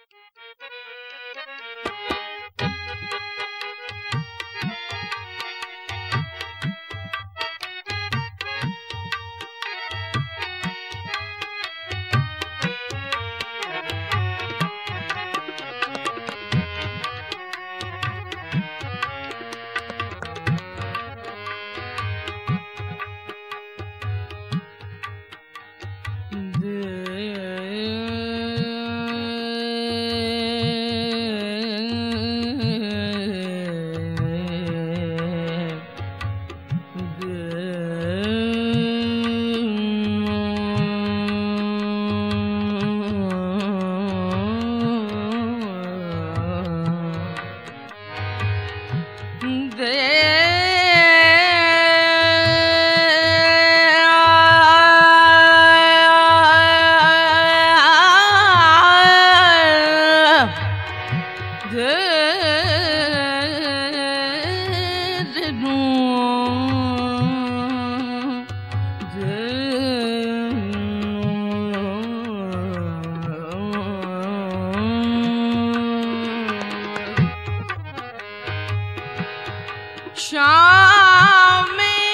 शाम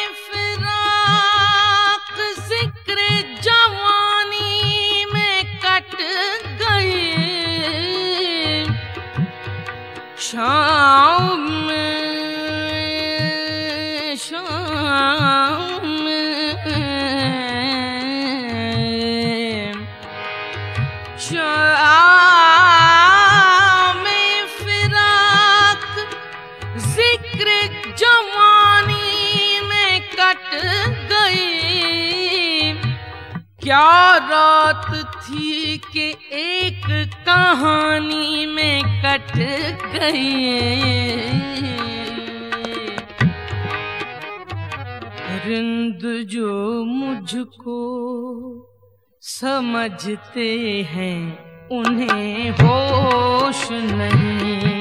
फिराक जिक्र जवानी में कट गई। शाम फिराक जिक्र जवानी में कट गई। क्या रात थी कि एक कहानी में कट गई। रिंद जो मुझको समझते हैं उन्हें होश नहीं।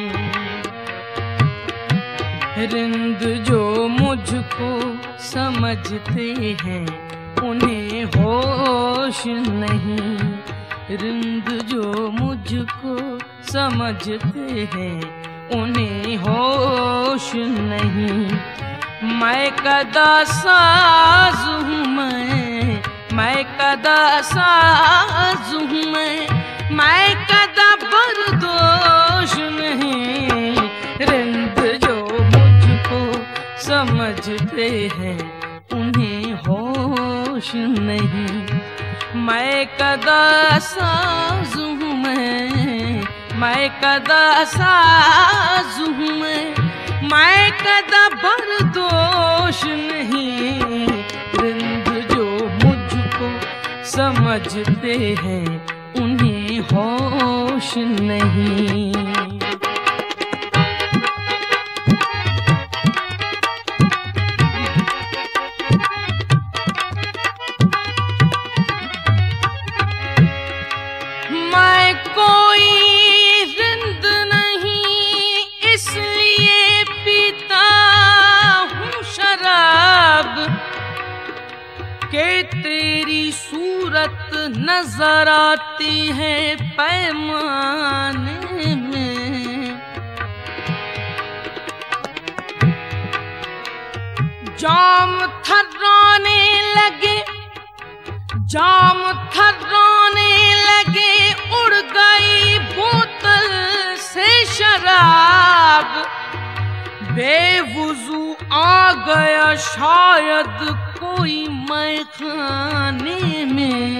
रिंद जो मुझको समझते हैं उन्हें होश नहीं। रिंद जो मुझको समझते हैं उन्हें होश नहीं। मैं कदा साज हूँ मैं कदा साज हूँ मैं कदा बर्दोश नहीं। रिंद जो मुझको समझते हैं उन्हें होश नहीं। मैं कदा साज हूँ मैं कदा साज हूँ मैं कदा बर्दोश नहीं। रिंद जो मुझको समझते हैं उन्हें होश नहीं। मैं कोई रिंद नहीं इसलिए पीता हूँ शराब के तेरी सूरत नजर आती है पैमाने में। जाम थर्राने लगे जाम थर्राने लगे उड़ गई बोतल से शराब। बेवुजू आ गया शायद कोई मैखाने में।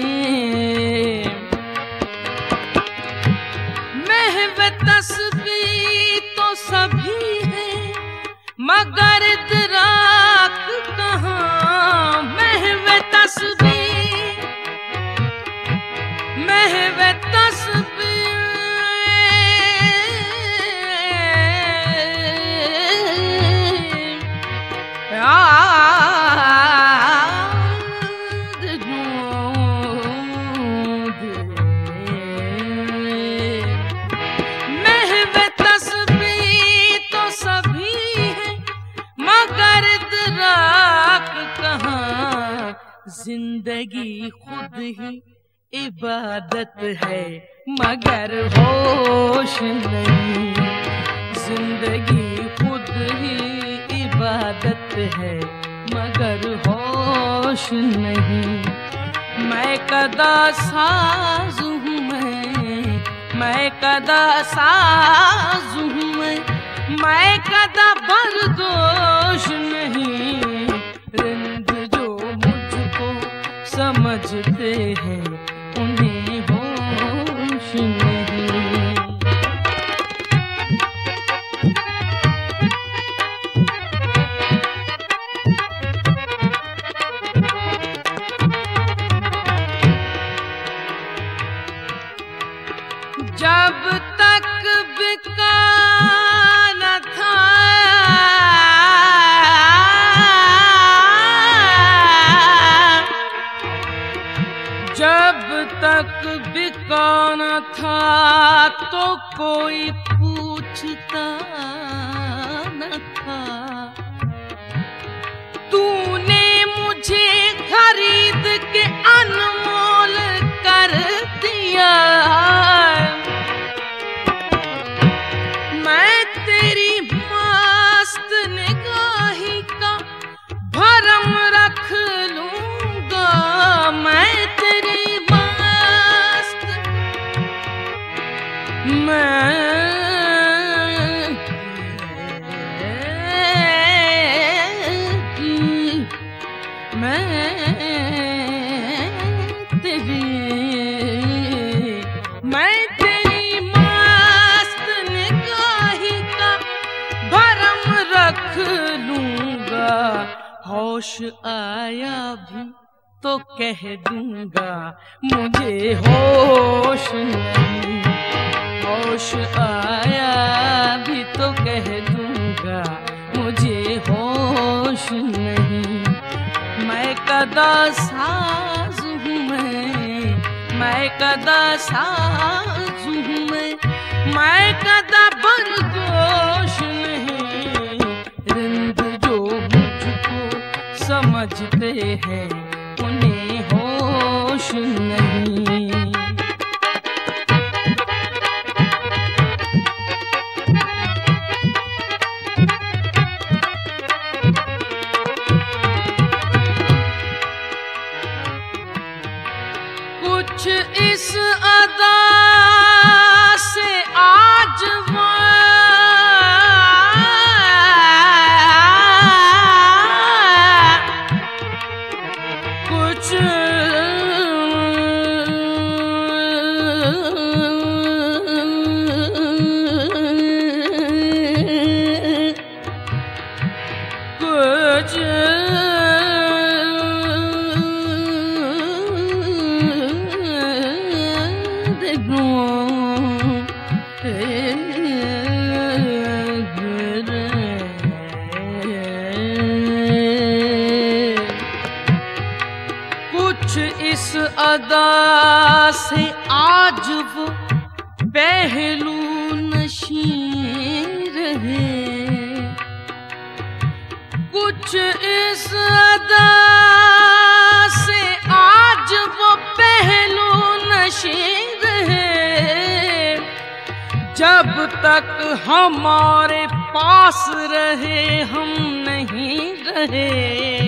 महव तस्बीह तो सभी है मगर इदराक कहाँ। महव तस्बीह महव तस्बीह महव तस्बीह तो सभी है मगर इदराक कहाँ। जिंदगी खुद ही इबादत है मगर होश नहीं। जिंदगी खुद ही इबादत है मगर होश नहीं। मैं कदा साज हूँ मैं कदा साज हूँ मैं कदा बर्दोश नहीं। रिंद जो मुझको समझते हैं उन्हें होश नहीं। जब तक बिका न था जब तक बिका न था तो कोई पूछता न था। तूने मुझे खरीद के अनमोल कर दिया। मैं तेरी मस्त निगाही का भरम रख लूंगा। मैं तेरी मस्त मैं तेरी मस्त निगाही का भरम रख लूंगा। होश आया भी तो कह दूंगा मुझे होश नहीं। होश आया भी तो कह दूंगा मुझे होश नहीं। मैं कदा साज हूँ मैं कदा साज हूँ मैं कदा बर्दोश नहीं। रिंद जो मुझको समझते हैं उन्हें होश नहीं। कुछ इस अदा से आज कुछ कुछ कुछ इस अदा से आज वो पहलू नशीं रहे। कुछ इस अदा से आज वो पहलू नशीं रहे। जब तक हमारे पास रहे हम नहीं रहे।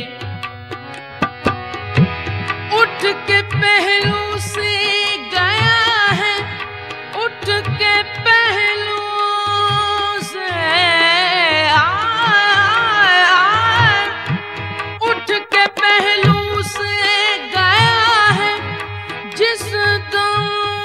उठ के पहलू से गया है उठ के पहलू से उठ के पहलू से गया है जिस दम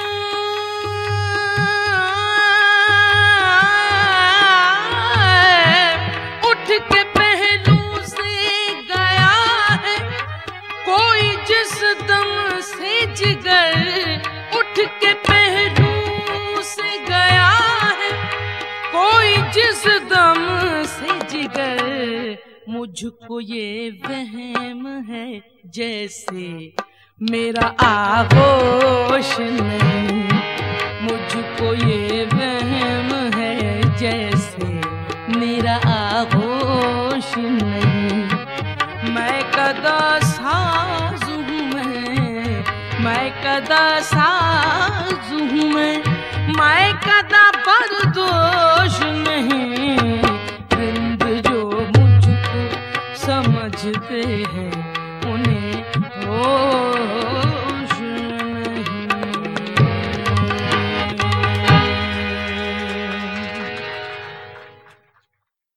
उठ के पहलू से गया है कोई जिस दम से जिगर। उठ के पहलू से गया है कोई जिस दम से जिगर। मुझको ये वहम है जैसे मेरा आगोश नहीं। मुझको ये वहम है जैसे मेरा आगोश नहीं। मैं कदा साज हूँ मैं कदा साज़ हूँ मैं कदा बर्दोश नहीं।